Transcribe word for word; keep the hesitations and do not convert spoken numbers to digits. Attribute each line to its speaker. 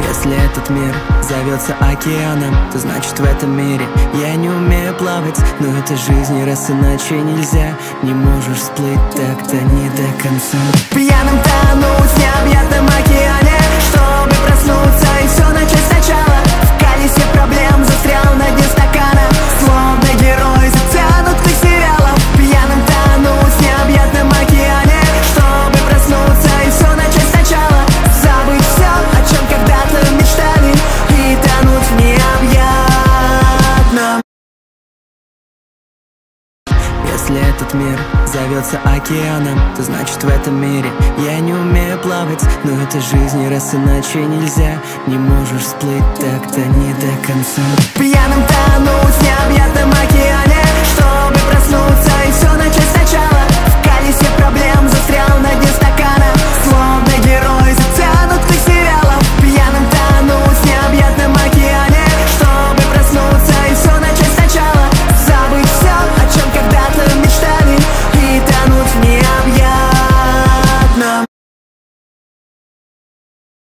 Speaker 1: Если этот мир зовется океаном, то значит в этом мире я не умею плавать. Но это жизнь, и раз иначе нельзя, не можешь всплыть, так-то не до конца. Пьяным тонуть в необъятном океане, чтобы проснуться и все начать сначала. В колесе проблем застрял на дне стакана, словно герой затянутых сериалов. Пьяным тонуть в необъятном океане, чтобы проснуться и все начать сначала. Забыть все, о чем когда-то мечтали, и тонуть в необъятном. Если этот мир зовется океаном, то значит в этом мире я не умею плавать. Но это жизнь, и раз иначе нельзя, не можешь всплыть, так-то не до конца. Пьяным тонуть в необъятном океане,